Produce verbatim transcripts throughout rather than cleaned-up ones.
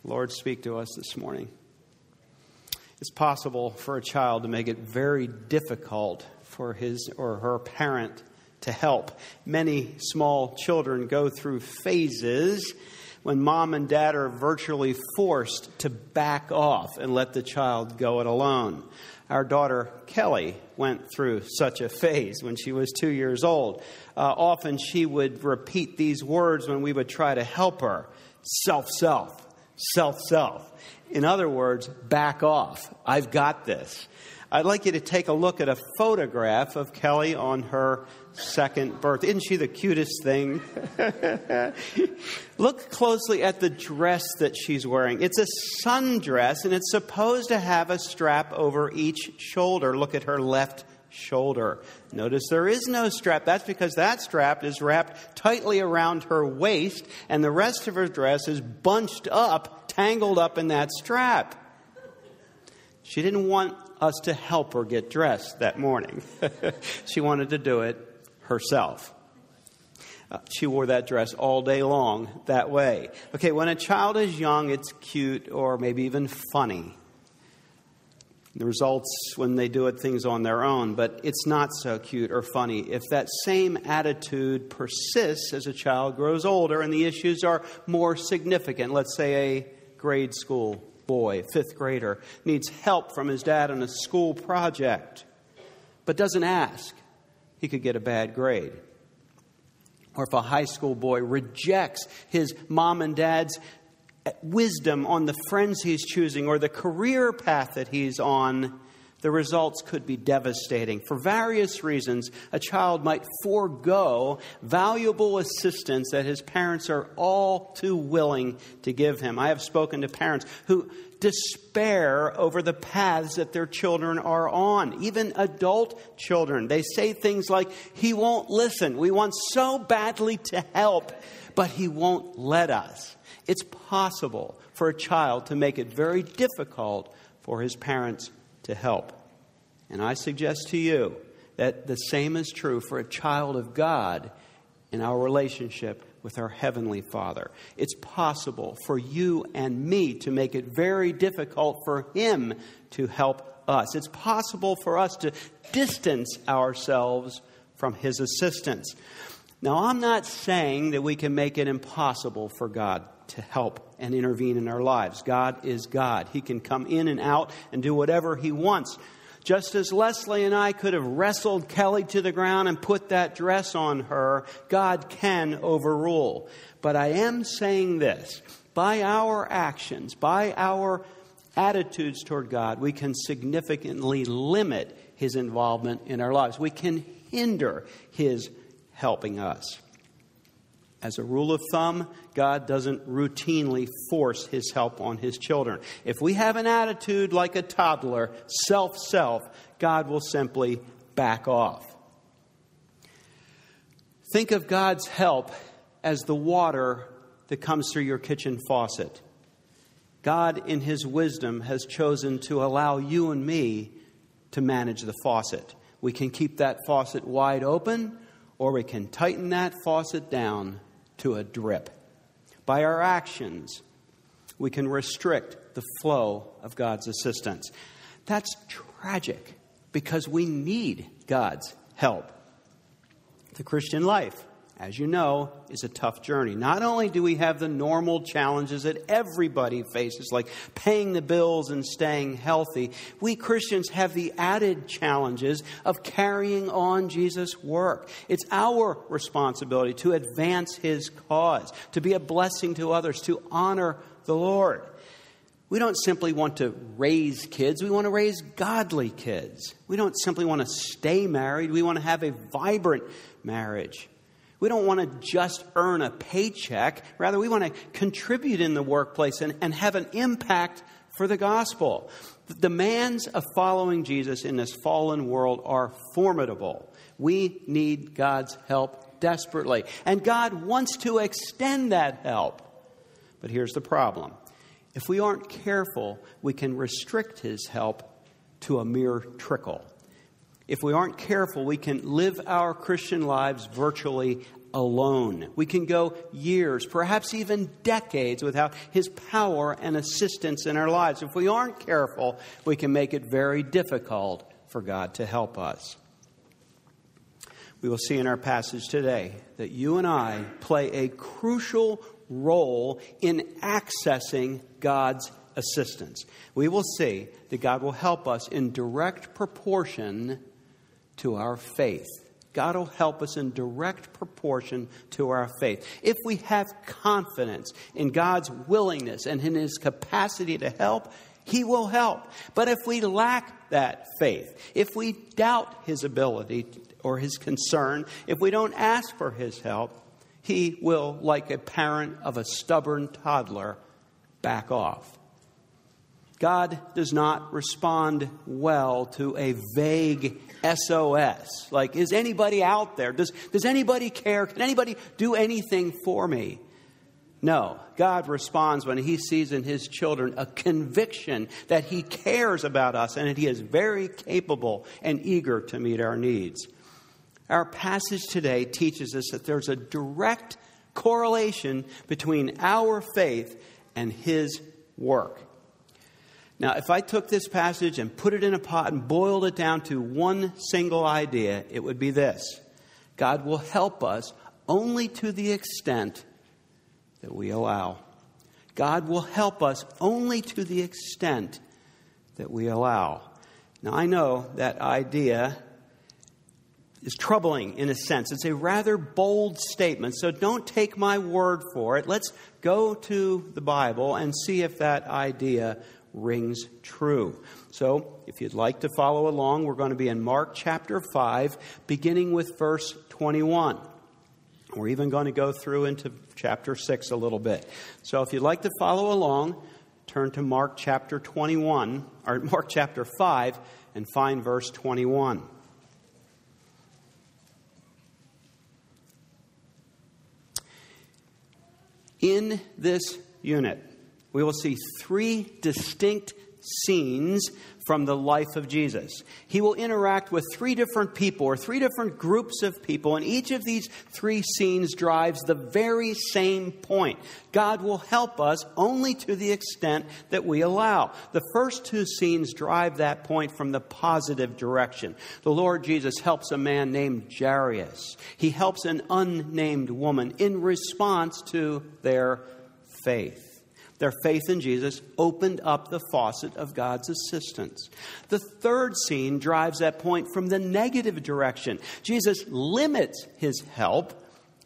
Lord, speak to us this morning. It's possible for a child to make it very difficult for his or her parent to help. Many small children go through phases when mom and dad are virtually forced to back off and let the child go it alone. Our daughter, Kelly, went through such a phase when she was two years old. Uh, often she would repeat these words when we would try to help her. Self, self. Self, self. In other words, back off. I've got this. I'd like you to take a look at a photograph of Kelly on her second birthday. Isn't she the cutest thing? Look closely at the dress that she's wearing. It's a sundress, and it's supposed to have a strap over each shoulder. Look at her left shoulder. Notice there is no strap. That's because that strap is wrapped tightly around her waist, and the rest of her dress is bunched up, tangled up in that strap. She didn't want us to help her get dressed that morning. She wanted to do it herself. Uh, she wore that dress all day long that way. Okay, when a child is young, it's cute or maybe even funny. The results when they do it things on their own, but it's not so cute or funny if that same attitude persists as a child grows older and the issues are more significant. Let's say a grade school boy, fifth grader, needs help from his dad on a school project, but doesn't ask. He could get a bad grade. Or if a high school boy rejects his mom and dad's wisdom on the friends he's choosing or the career path that he's on, the results could be devastating. For various reasons, a child might forego valuable assistance that his parents are all too willing to give him. I have spoken to parents who despair over the paths that their children are on, even adult children. They say things like, "He won't listen. We want so badly to help, but he won't let us." It's possible for a child to make it very difficult for his parents to help. And I suggest to you that the same is true for a child of God in our relationship with our Heavenly Father. It's possible for you and me to make it very difficult for Him to help us. It's possible for us to distance ourselves from His assistance. Now, I'm not saying that we can make it impossible for God to help and intervene in our lives. God is God. He can come in and out and do whatever He wants. Just as Leslie and I could have wrestled Kelly to the ground and put that dress on her, God can overrule. But I am saying this, by our actions, by our attitudes toward God, we can significantly limit His involvement in our lives. We can hinder His helping us. As a rule of thumb, God doesn't routinely force His help on His children. If we have an attitude like a toddler, self-self, God will simply back off. Think of God's help as the water that comes through your kitchen faucet. God, in His wisdom, has chosen to allow you and me to manage the faucet. We can keep that faucet wide open, or we can tighten that faucet down to a drip. By our actions, we can restrict the flow of God's assistance. That's tragic because we need God's help. The Christian life, as you know, is a tough journey. Not only do we have the normal challenges that everybody faces, like paying the bills and staying healthy, we Christians have the added challenges of carrying on Jesus' work. It's our responsibility to advance His cause, to be a blessing to others, to honor the Lord. We don't simply want to raise kids. We want to raise godly kids. We don't simply want to stay married. We want to have a vibrant marriage. We don't want to just earn a paycheck. Rather, we want to contribute in the workplace and, and have an impact for the gospel. The demands of following Jesus in this fallen world are formidable. We need God's help desperately. And God wants to extend that help. But here's the problem. If we aren't careful, we can restrict His help to a mere trickle. If we aren't careful, we can live our Christian lives virtually alone. We can go years, perhaps even decades, without His power and assistance in our lives. If we aren't careful, we can make it very difficult for God to help us. We will see in our passage today that you and I play a crucial role in accessing God's assistance. We will see that God will help us in direct proportion to our faith. God will help us in direct proportion to our faith. If we have confidence in God's willingness and in His capacity to help, He will help. But if we lack that faith, if we doubt His ability or His concern, if we don't ask for His help, He will, like a parent of a stubborn toddler, back off. God does not respond well to a vague S O S. Like, is anybody out there? Does, does anybody care? Can anybody do anything for me? No. God responds when He sees in His children a conviction that He cares about us and that He is very capable and eager to meet our needs. Our passage today teaches us that there's a direct correlation between our faith and His work. Now, if I took this passage and put it in a pot and boiled it down to one single idea, it would be this: God will help us only to the extent that we allow. God will help us only to the extent that we allow. Now, I know that idea is troubling in a sense. It's a rather bold statement, so don't take my word for it. Let's go to the Bible and see if that idea rings true. So, if you'd like to follow along, we're going to be in Mark chapter five, beginning with verse twenty-one. We're even going to go through into chapter six a little bit. So, if you'd like to follow along, turn to Mark chapter twenty-one, or Mark chapter five, and find verse twenty-one. In this unit, we will see three distinct scenes from the life of Jesus. He will interact with three different people or three different groups of people, and each of these three scenes drives the very same point. God will help us only to the extent that we allow. The first two scenes drive that point from the positive direction. The Lord Jesus helps a man named Jairus. He helps an unnamed woman in response to their faith. Their faith in Jesus opened up the faucet of God's assistance. The third scene drives that point from the negative direction. Jesus limits His help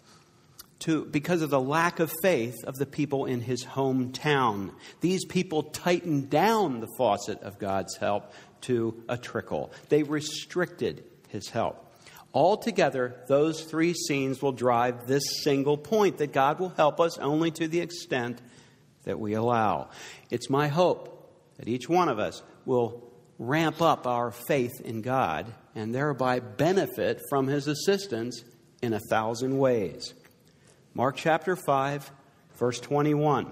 to because of the lack of faith of the people in His hometown. These people tightened down the faucet of God's help to a trickle. They restricted His help. Altogether, those three scenes will drive this single point, that God will help us only to the extent that we allow. It's my hope that each one of us will ramp up our faith in God and thereby benefit from His assistance in a thousand ways. Mark chapter five, verse twenty-one.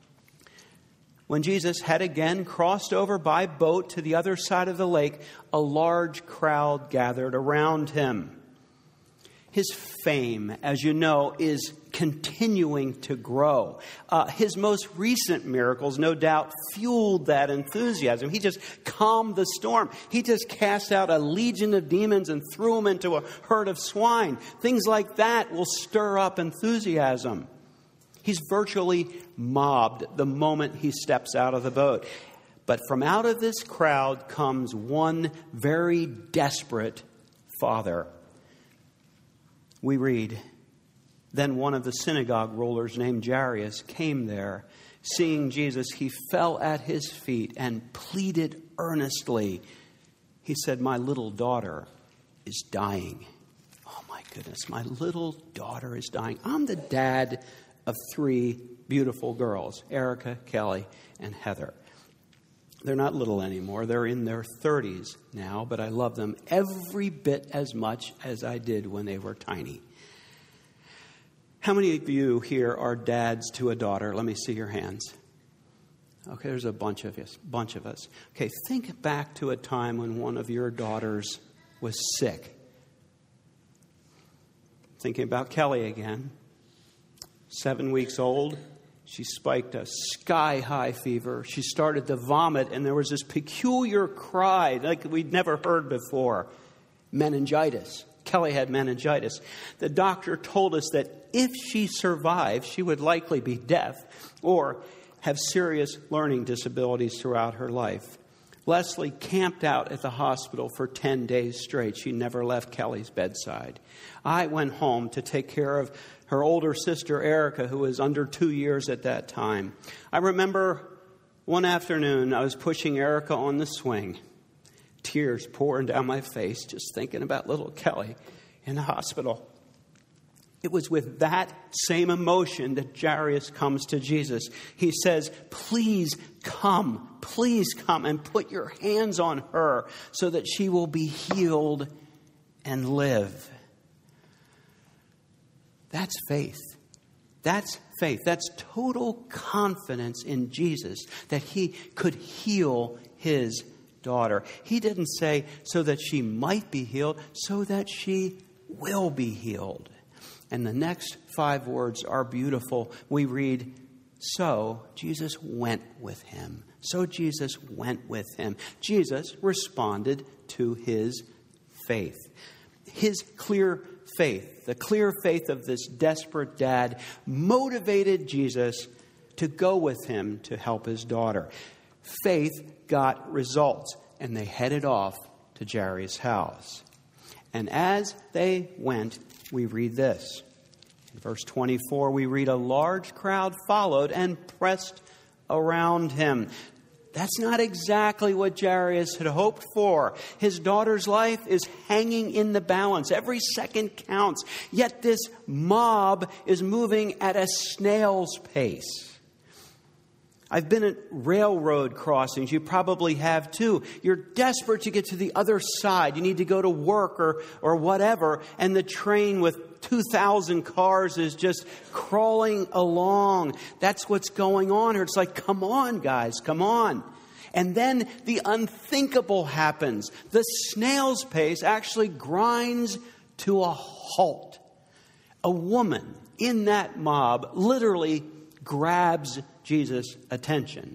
When Jesus had again crossed over by boat to the other side of the lake, a large crowd gathered around Him. His fame, as you know, is continuing to grow. Uh, his most recent miracles, no doubt, fueled that enthusiasm. He just calmed the storm. He just cast out a legion of demons and threw them into a herd of swine. Things like that will stir up enthusiasm. He's virtually mobbed the moment he steps out of the boat. But from out of this crowd comes one very desperate father. We read, then one of the synagogue rulers named Jairus came there. Seeing Jesus, he fell at His feet and pleaded earnestly. He said, my little daughter is dying. Oh my goodness, my little daughter is dying. I'm the dad of three beautiful girls, Erica, Kelly, and Heather. They're not little anymore. They're in their thirties now, but I love them every bit as much as I did when they were tiny. How many of you here are dads to a daughter? Let me see your hands. Okay, there's a bunch of us. Bunch of us. Okay, think back to a time when one of your daughters was sick. Thinking about Kelly again. Seven weeks old. She spiked a sky-high fever. She started to vomit, and there was this peculiar cry like we'd never heard before. Meningitis. Kelly had meningitis. The doctor told us that if she survived, she would likely be deaf or have serious learning disabilities throughout her life. Leslie camped out at the hospital for ten days straight. She never left Kelly's bedside. I went home to take care of her older sister, Erica, who was under two years at that time. I remember one afternoon I was pushing Erica on the swing. Tears pouring down my face, just thinking about little Kelly in the hospital. It was with that same emotion that Jairus comes to Jesus. He says, please come, please come and put your hands on her so that she will be healed and live. That's faith. That's faith. That's total confidence in Jesus that he could heal his daughter. He didn't say so that she might be healed, so that she will be healed. And the next five words are beautiful. We read, so Jesus went with him. So Jesus went with him. Jesus responded to his faith. His clear faith, the clear faith of this desperate dad, motivated Jesus to go with him to help his daughter. Faith got results, and they headed off to Jairus' house. And as they went, we read this. In verse twenty-four, we read, a large crowd followed and pressed around him. That's not exactly what Jairus had hoped for. His daughter's life is hanging in the balance. Every second counts. Yet this mob is moving at a snail's pace. I've been at railroad crossings. You probably have too. You're desperate to get to the other side. You need to go to work or, or whatever. And the train with two thousand cars is just crawling along. That's what's going on here. It's like, come on, guys, come on. And then the unthinkable happens. The snail's pace actually grinds to a halt. A woman in that mob literally grabs Jesus' attention.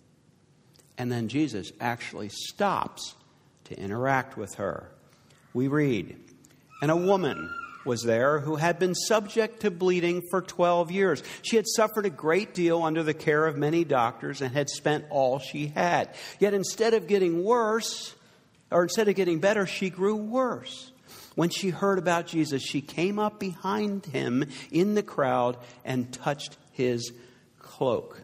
And then Jesus actually stops to interact with her. We read, and a woman was there who had been subject to bleeding for twelve years. She had suffered a great deal under the care of many doctors and had spent all she had. Yet instead of getting worse, or instead of getting better, she grew worse. When she heard about Jesus, she came up behind him in the crowd and touched his cloak.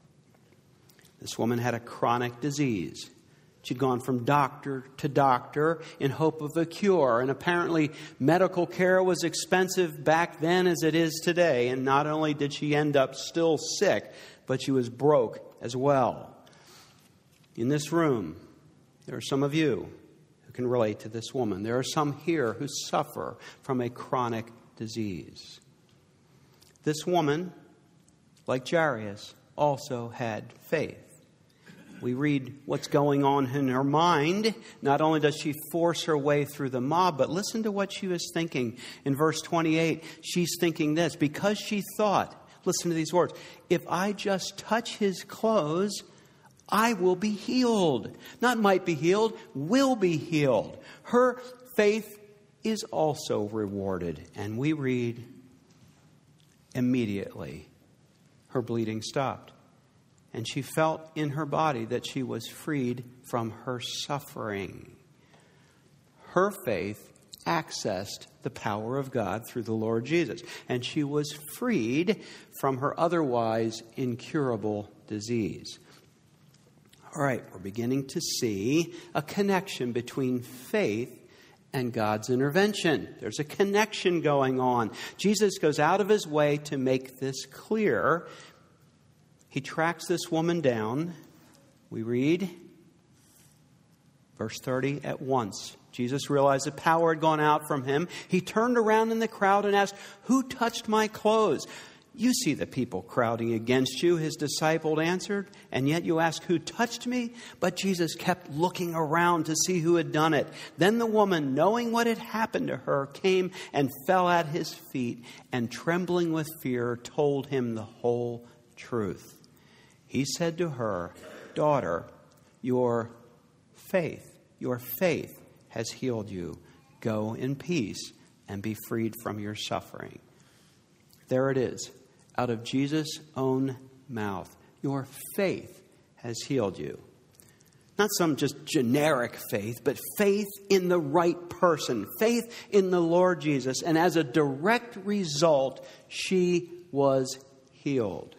This woman had a chronic disease. She'd gone from doctor to doctor in hope of a cure. And apparently medical care was expensive back then as it is today. And not only did she end up still sick, but she was broke as well. In this room, there are some of you who can relate to this woman. There are some here who suffer from a chronic disease. This woman, like Jairus, also had faith. We read what's going on in her mind. Not only does she force her way through the mob, but listen to what she was thinking. In verse twenty-eight, she's thinking this, because she thought, listen to these words, if I just touch his clothes, I will be healed. Not might be healed, will be healed. Her faith is also rewarded. And we read, immediately, her bleeding stopped. And she felt in her body that she was freed from her suffering. Her faith accessed the power of God through the Lord Jesus. And she was freed from her otherwise incurable disease. All right, we're beginning to see a connection between faith and God's intervention. There's a connection going on. Jesus goes out of his way to make this clear. He tracks this woman down. We read, verse thirty, at once. Jesus realized the power had gone out from him. He turned around in the crowd and asked, who touched my clothes? You see the people crowding against you, his disciple answered, and yet you ask, who touched me? But Jesus kept looking around to see who had done it. Then the woman, knowing what had happened to her, came and fell at his feet, and trembling with fear, told him the whole truth. He said to her, daughter, your faith, your faith has healed you. Go in peace and be freed from your suffering. There it is, out of Jesus' own mouth. Your faith has healed you. Not some just generic faith, but faith in the right person, faith in the Lord Jesus. And as a direct result, she was healed.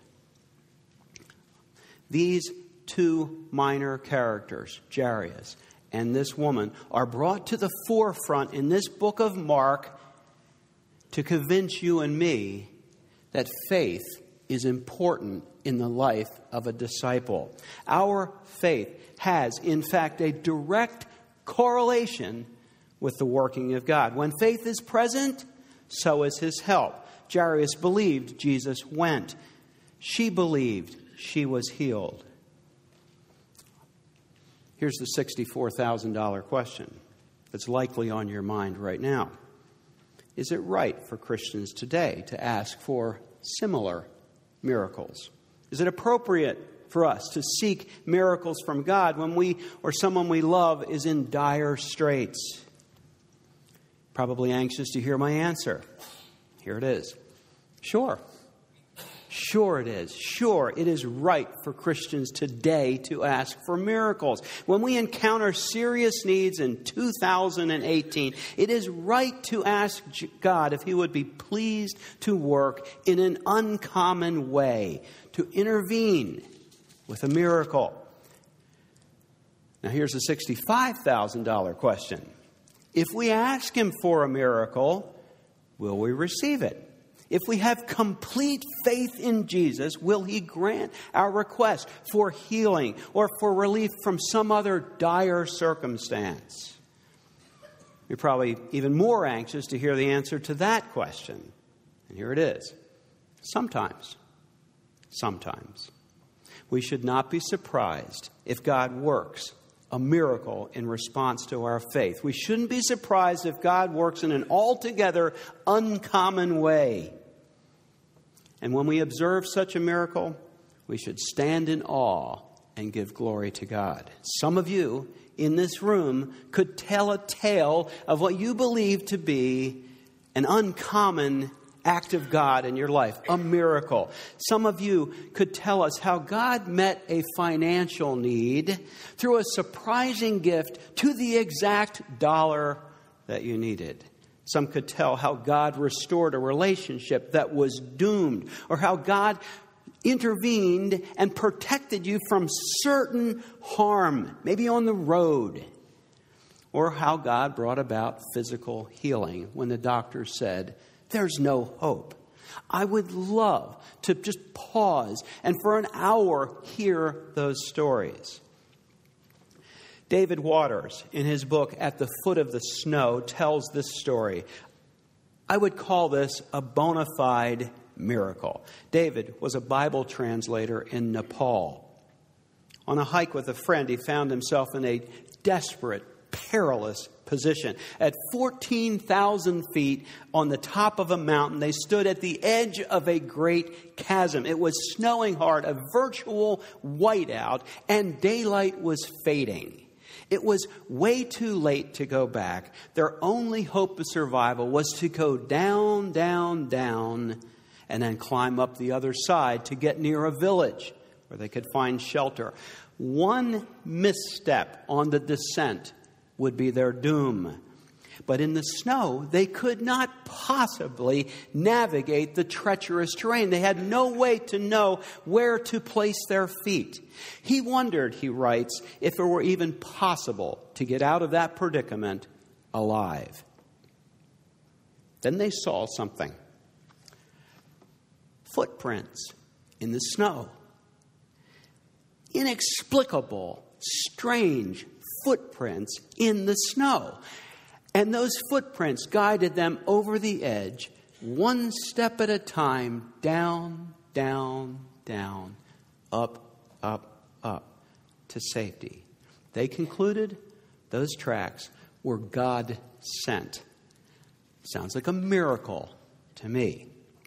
These two minor characters, Jairus and this woman, are brought to the forefront in this book of Mark to convince you and me that faith is important in the life of a disciple. Our faith has, in fact, a direct correlation with the working of God. When faith is present, so is his help. Jairus believed, Jesus went. She believed, she was healed. Here's the sixty-four thousand dollars question that's likely on your mind right now. Is it right for Christians today to ask for similar miracles? Is it appropriate for us to seek miracles from God when we or someone we love is in dire straits? Probably anxious to hear my answer. Here it is. Sure. Sure it is. Sure, it is right for Christians today to ask for miracles. When we encounter serious needs in two thousand eighteen, it is right to ask God if he would be pleased to work in an uncommon way, to intervene with a miracle. Now here's a sixty-five thousand dollars question. If we ask him for a miracle, will we receive it? If we have complete faith in Jesus, will he grant our request for healing or for relief from some other dire circumstance? You're probably even more anxious to hear the answer to that question. And here it is. Sometimes. Sometimes. We should not be surprised if God works a miracle in response to our faith. We shouldn't be surprised if God works in an altogether uncommon way. And when we observe such a miracle, we should stand in awe and give glory to God. Some of you in this room could tell a tale of what you believe to be an uncommon act of God in your life, a miracle. Some of you could tell us how God met a financial need through a surprising gift to the exact dollar that you needed. Some could tell how God restored a relationship that was doomed, or how God intervened and protected you from certain harm, maybe on the road, or how God brought about physical healing when the doctor said, there's no hope. I would love to just pause and for an hour hear those stories. David Waters, in his book At the Foot of the Snow, tells this story. I would call this a bona fide miracle. David was a Bible translator in Nepal. On a hike with a friend, he found himself in a desperate, perilous position. At fourteen thousand feet on the top of a mountain, they stood at the edge of a great chasm. It was snowing hard, a virtual whiteout, and daylight was fading. It was way too late to go back. Their only hope of survival was to go down, down, down, and then climb up the other side to get near a village where they could find shelter. One misstep on the descent would be their doom. But in the snow, they could not possibly navigate the treacherous terrain. They had no way to know where to place their feet. He wondered, he writes, if it were even possible to get out of that predicament alive. Then they saw something. Footprints in the snow. Inexplicable, strange footprints in the snow. And those footprints guided them over the edge one step at a time, down, down, down, up, up, up to safety. They concluded those tracks were God sent. Sounds like a miracle to me.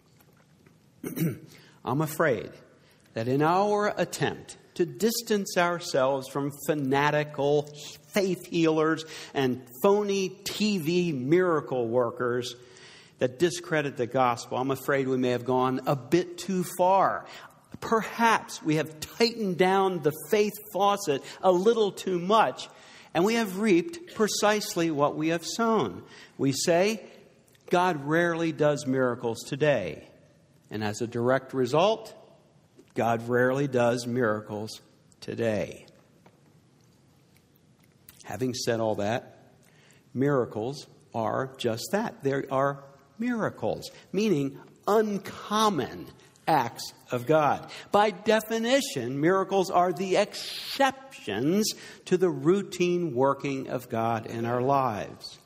I'm afraid that in our attempt to distance ourselves from fanatical faith healers and phony T V miracle workers that discredit the gospel, I'm afraid we may have gone a bit too far. Perhaps we have tightened down the faith faucet a little too much, and we have reaped precisely what we have sown. We say, God rarely does miracles today. And as a direct result, God rarely does miracles today. Having said all that, miracles are just that. They are miracles, meaning uncommon acts of God. By definition, miracles are the exceptions to the routine working of God in our lives.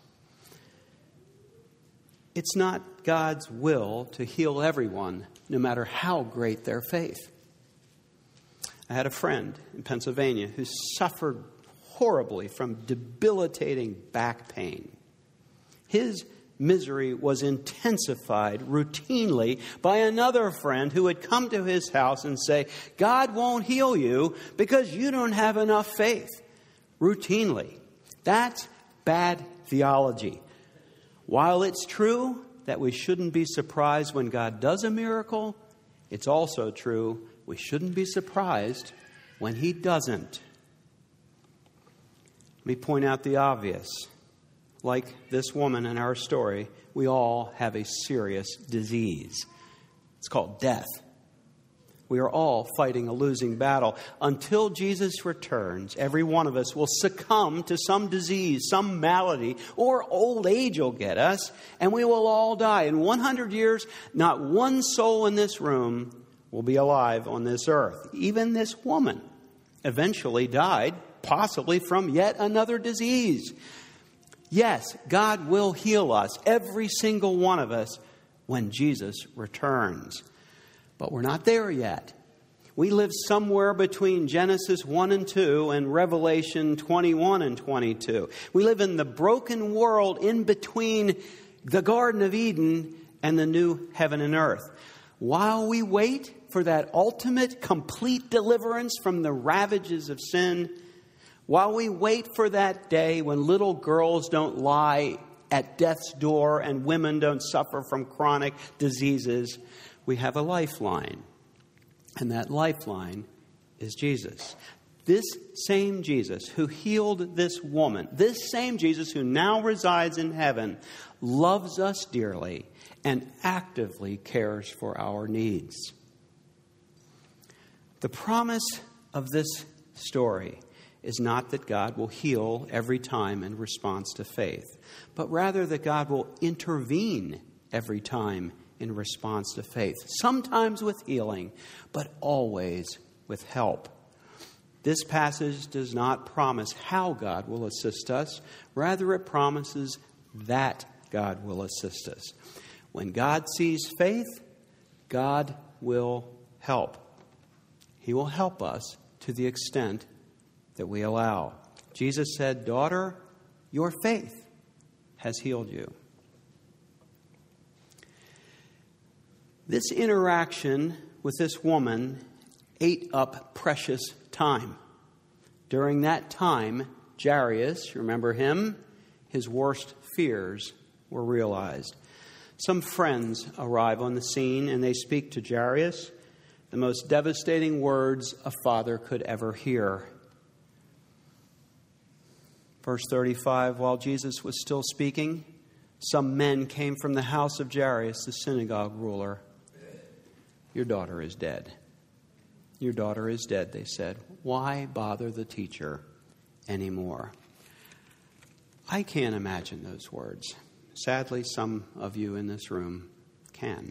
It's not God's will to heal everyone, no matter how great their faith. I had a friend in Pennsylvania who suffered horribly from debilitating back pain. His misery was intensified routinely by another friend who would come to his house and say, God won't heal you because you don't have enough faith. Routinely. That's bad theology. While it's true that we shouldn't be surprised when God does a miracle, it's also true we shouldn't be surprised when He doesn't. Let me point out the obvious. Like this woman in our story, we all have a serious disease. It's called death. We are all fighting a losing battle. Until Jesus returns, every one of us will succumb to some disease, some malady, or old age will get us, and we will all die. In one hundred years, not one soul in this room will be alive on this earth. Even this woman eventually died, possibly from yet another disease. Yes, God will heal us, every single one of us, when Jesus returns. But we're not there yet. We live somewhere between Genesis one and two and Revelation twenty-one and twenty-two. We live in the broken world in between the Garden of Eden and the new heaven and earth. While we wait for that ultimate, complete deliverance from the ravages of sin, while we wait for that day when little girls don't lie at death's door and women don't suffer from chronic diseases, we have a lifeline. And that lifeline is Jesus. This same Jesus who healed this woman, this same Jesus who now resides in heaven, loves us dearly and actively cares for our needs. The promise of this story is not that God will heal every time in response to faith, but rather that God will intervene every time in response to faith. Sometimes with healing, but always with help. This passage does not promise how God will assist us. Rather, it promises that God will assist us. When God sees faith, God will help. He will help us to the extent that we allow. Jesus said, "Daughter, your faith has healed you." This interaction with this woman ate up precious time. During that time, Jairus, remember him? His worst fears were realized. Some friends arrive on the scene and they speak to Jairus the most devastating words a father could ever hear. Verse thirty-five, while Jesus was still speaking, some men came from the house of Jairus, the synagogue ruler. "Your daughter is dead. Your daughter is dead," they said. "Why bother the teacher anymore?" I can't imagine those words. Sadly, some of you in this room can.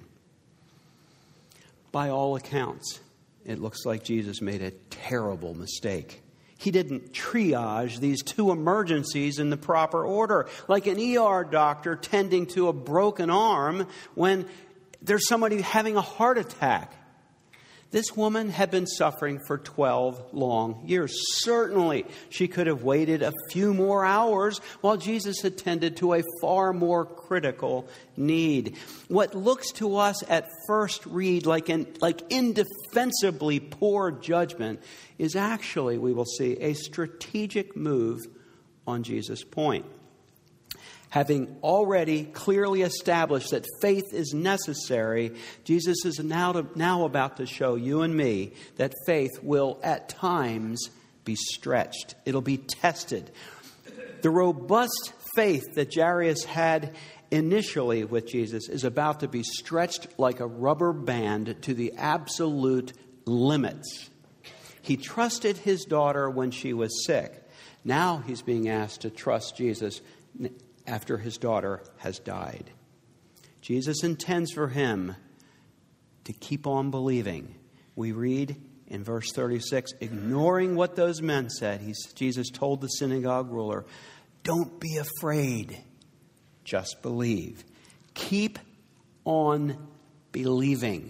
By all accounts, it looks like Jesus made a terrible mistake. He didn't triage these two emergencies in the proper order, like an E R doctor tending to a broken arm when there's somebody having a heart attack. This woman had been suffering for twelve long years. Certainly, she could have waited a few more hours while Jesus attended to a far more critical need. What looks to us at first read like an like indefensibly poor judgment is actually, we will see, a strategic move on Jesus' point. Having already clearly established that faith is necessary, Jesus is now, to, now about to show you and me that faith will at times be stretched. It'll be tested. The robust faith that Jairus had initially with Jesus is about to be stretched like a rubber band to the absolute limits. He trusted his daughter when she was sick. Now he's being asked to trust Jesus after his daughter has died. Jesus intends for him to keep on believing. We read in verse thirty-six, ignoring what those men said, he's, Jesus told the synagogue ruler, "Don't be afraid, just believe." Keep on believing.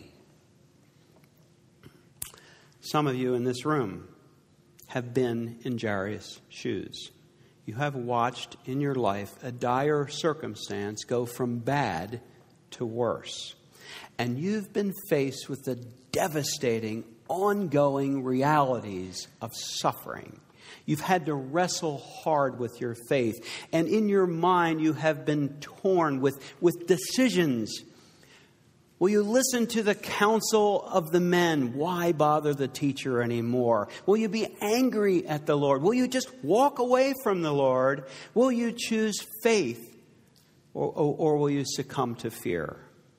Some of you in this room have been in Jairus' shoes. You have watched in your life a dire circumstance go from bad to worse. And you've been faced with the devastating, ongoing realities of suffering. You've had to wrestle hard with your faith. And in your mind, you have been torn with, with decisions. Will you listen to the counsel of the men? Why bother the teacher anymore? Will you be angry at the Lord? Will you just walk away from the Lord? Will you choose faith? Or, or, or will you succumb to fear?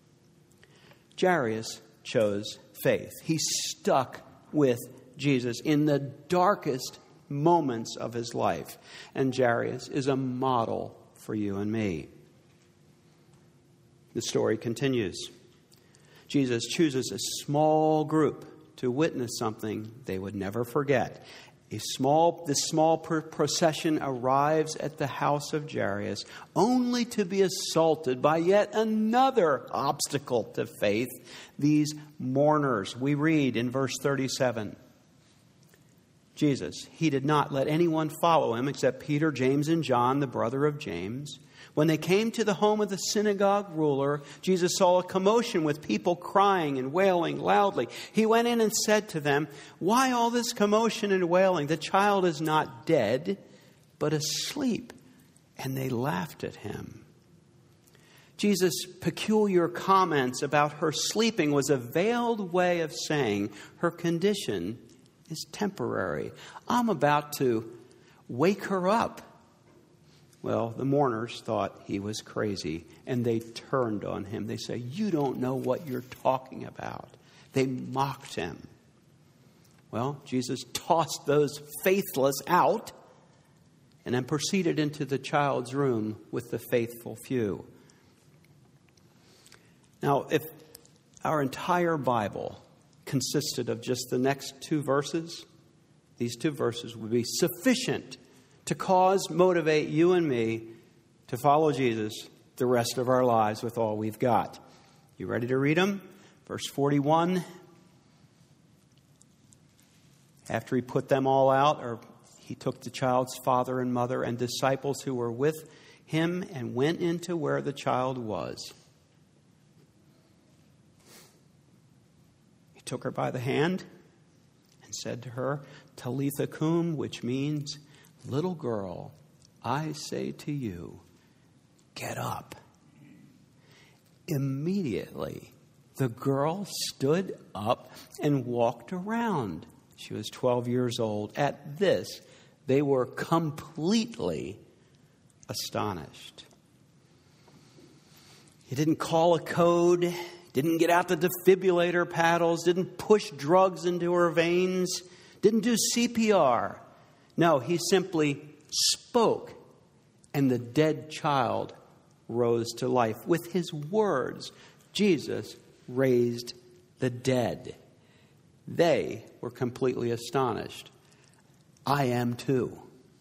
Jairus chose faith. He stuck with Jesus in the darkest moments of his life. And Jairus is a model for you and me. The story continues. Jesus chooses a small group to witness something they would never forget. A small, this small procession arrives at the house of Jairus, only to be assaulted by yet another obstacle to faith, these mourners. We read in verse thirty-seven, Jesus, he did not let anyone follow him except Peter, James, and John, the brother of James. When they came to the home of the synagogue ruler, Jesus saw a commotion with people crying and wailing loudly. He went in and said to them, "Why all this commotion and wailing? The child is not dead, but asleep." And they laughed at him. Jesus' peculiar comments about her sleeping was a veiled way of saying her condition is temporary. I'm about to wake her up. Well, the mourners thought he was crazy, and they turned on him. They say, "You don't know what you're talking about." They mocked him. Well, Jesus tossed those faithless out and then proceeded into the child's room with the faithful few. Now, if our entire Bible consisted of just the next two verses, these two verses would be sufficient to cause, motivate you and me to follow Jesus the rest of our lives with all we've got. You ready to read them? Verse forty-one. After he put them all out, or he took the child's father and mother and disciples who were with him and went into where the child was. He took her by the hand and said to her, "Talitha cum," which means, "Little girl, I say to you, get up." Immediately, the girl stood up and walked around. She was twelve years old. At this, they were completely astonished. He didn't call a code, didn't get out the defibrillator paddles, didn't push drugs into her veins, didn't do C P R. No, he simply spoke, and the dead child rose to life. With his words, Jesus raised the dead. They were completely astonished. I am too.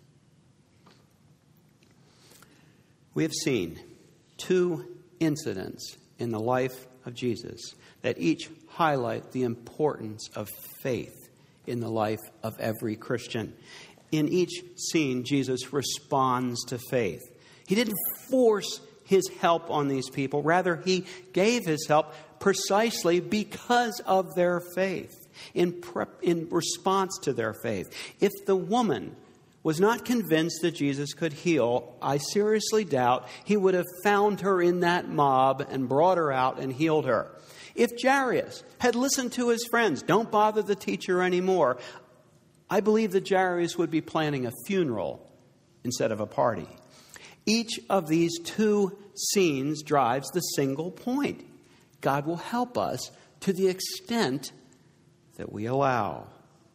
We have seen two incidents in the life of Jesus that each highlight the importance of faith in the life of every Christian. In each scene, Jesus responds to faith. He didn't force his help on these people. Rather, he gave his help precisely because of their faith, in, prep, in response to their faith. If the woman was not convinced that Jesus could heal, I seriously doubt he would have found her in that mob and brought her out and healed her. If Jairus had listened to his friends, don't bother the teacher anymore, I believe that Jairus would be planning a funeral instead of a party. Each of these two scenes drives the single point. God will help us to the extent that we allow.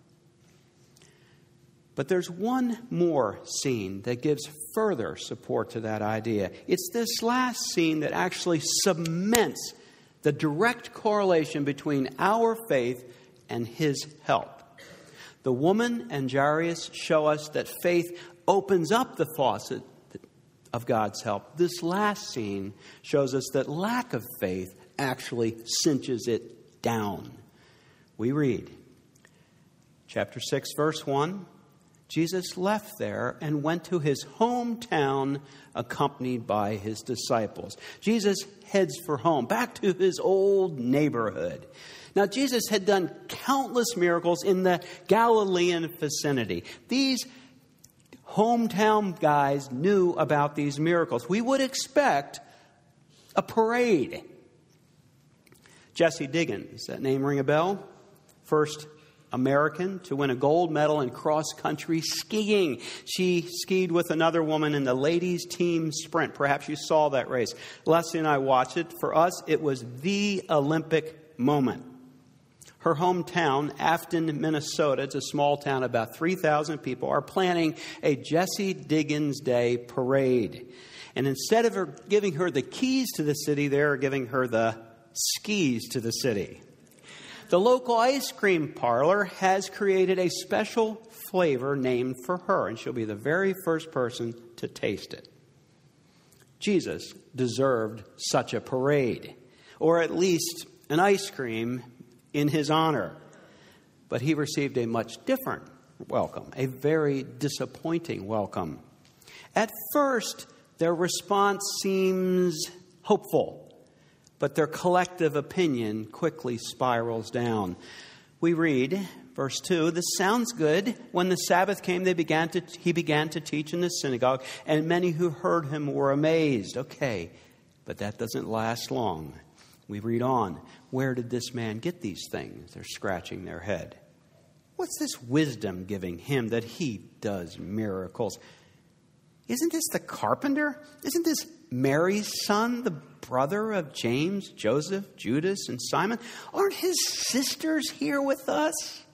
But there's one more scene that gives further support to that idea. It's this last scene that actually cements the direct correlation between our faith and his help. The woman and Jairus show us that faith opens up the faucet of God's help. This last scene shows us that lack of faith actually cinches it down. We read, chapter six, verse one, Jesus left there and went to his hometown accompanied by his disciples. Jesus heads for home, back to his old neighborhood. Now, Jesus had done countless miracles in the Galilean vicinity. These hometown guys knew about these miracles. We would expect a parade. Jessie Diggins, that name ring a bell? First American to win a gold medal in cross-country skiing. She skied with another woman in the ladies' team sprint. Perhaps you saw that race. Leslie and I watched it. For us, it was the Olympic moment. Her hometown, Afton, Minnesota, it's a small town, about three thousand people, are planning a Jessie Diggins Day parade. And instead of her giving her the keys to the city, they're giving her the skis to the city. The local ice cream parlor has created a special flavor named for her, and she'll be the very first person to taste it. Jesus deserved such a parade, or at least an ice cream in his honor. But he received a much different welcome, a very disappointing welcome. At first, their response seems hopeful, but their collective opinion quickly spirals down. We read, verse two, "This sounds good. When the Sabbath came, they began to he began to teach in the synagogue, and many who heard him were amazed." Okay, but that doesn't last long. We read on. Where did this man get these things? They're scratching their head. What's this wisdom giving him that he does miracles? Isn't this the carpenter? Isn't this Mary's son, the brother of James, Joseph, Judas, and Simon? Aren't his sisters here with us?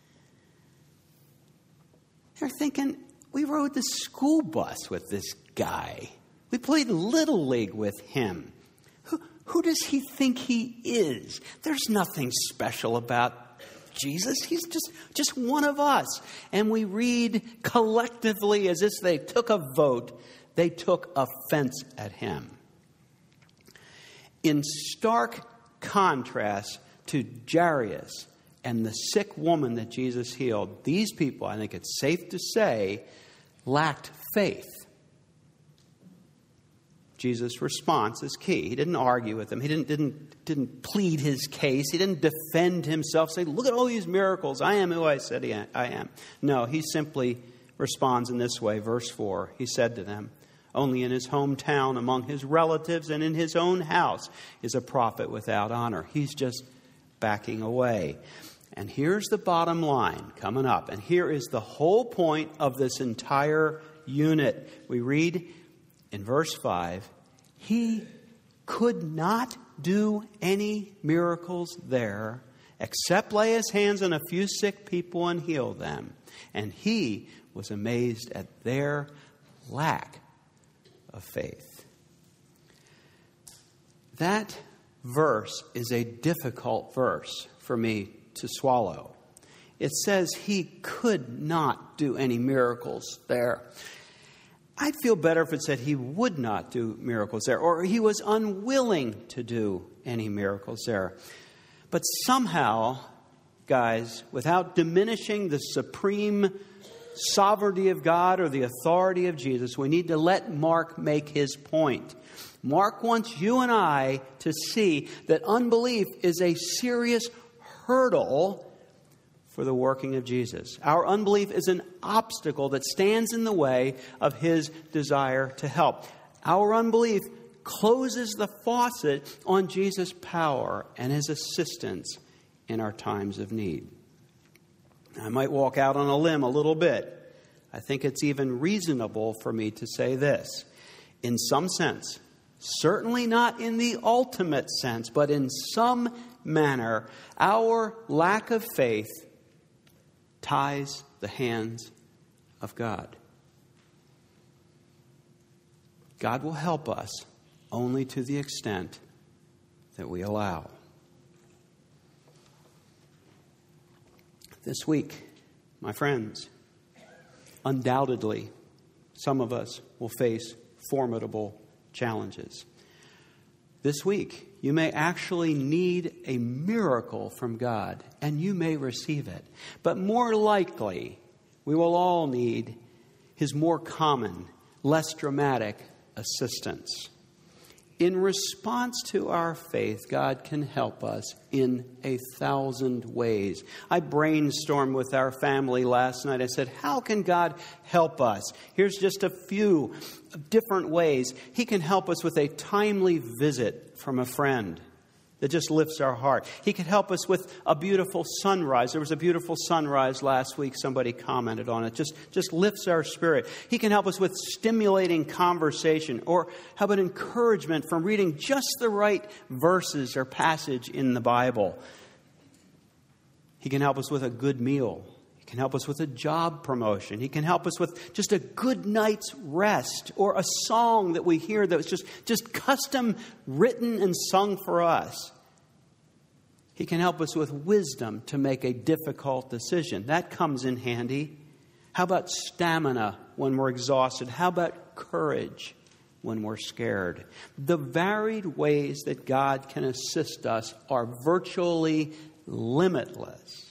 They're thinking, we rode the school bus with this guy. We played Little League with him. Who, who does he think he is? There's nothing special about Jesus. He's just, just one of us. And we read collectively as if they took a vote, they took offense at him. In stark contrast to Jairus and the sick woman that Jesus healed, these people, I think it's safe to say, lacked faith. Jesus' response is key. He didn't argue with them. He didn't, didn't, didn't plead his case. He didn't defend himself, say, look at all these miracles. I am who I said I am. No, he simply responds in this way. Verse four, he said to them, only in his hometown, among his relatives, and in his own house is a prophet without honor. He's just backing away. And here's the bottom line coming up. And here is the whole point of this entire unit. We read in verse five, he could not do any miracles there except lay his hands on a few sick people and heal them. And he was amazed at their lack of faith. That verse is a difficult verse for me to swallow. it says he could not do any miracles there. I'd feel better if it said he would not do miracles there, or he was unwilling to do any miracles there. But somehow, guys, without diminishing the supreme sovereignty of God or the authority of Jesus, we need to let Mark make his point. Mark wants you and I to see that unbelief is a serious hurdle for the working of Jesus. Our unbelief is an obstacle that stands in the way of his desire to help. Our unbelief closes the faucet on Jesus' power and his assistance in our times of need. I might walk out on a limb a little bit. I think it's even reasonable for me to say this. In some sense, certainly not in the ultimate sense, but in some manner, our lack of faith ties the hands of God. God will help us only to the extent that we allow. This week, my friends, undoubtedly, some of us will face formidable challenges. This week, you may actually need a miracle from God, and you may receive it. But more likely, we will all need his more common, less dramatic assistance. In response to our faith, God can help us in a thousand ways. I brainstormed with our family last night. I said, how can God help us? Here's just a few different ways. He can help us with a timely visit from a friend that just lifts our heart. He can help us with a beautiful sunrise. There was a beautiful sunrise last week. Somebody commented on it. Just, just lifts our spirit. He can help us with stimulating conversation. Or how about encouragement from reading just the right verses or passage in the Bible. He can help us with a good meal. He can help us with a job promotion. He can help us with just a good night's rest or a song that we hear that was just, just custom written and sung for us. He can help us with wisdom to make a difficult decision. That comes in handy. How about stamina when we're exhausted? How about courage when we're scared? The varied ways that God can assist us are virtually limitless.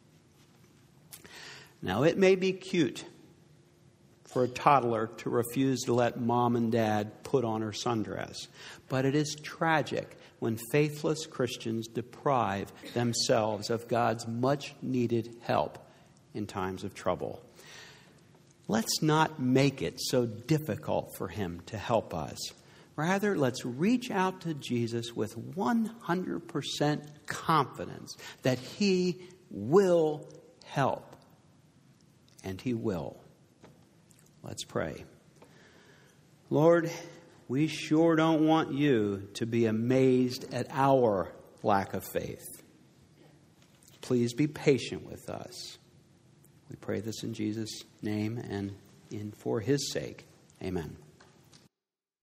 Now, it may be cute for a toddler to refuse to let mom and dad put on her sundress, but it is tragic when faithless Christians deprive themselves of God's much-needed help in times of trouble. Let's not make it so difficult for him to help us. Rather, let's reach out to Jesus with one hundred percent confidence that he will help. And he will. Let's pray. Lord, we sure don't want you to be amazed at our lack of faith. Please be patient with us. We pray this in Jesus' name and in for his sake. Amen.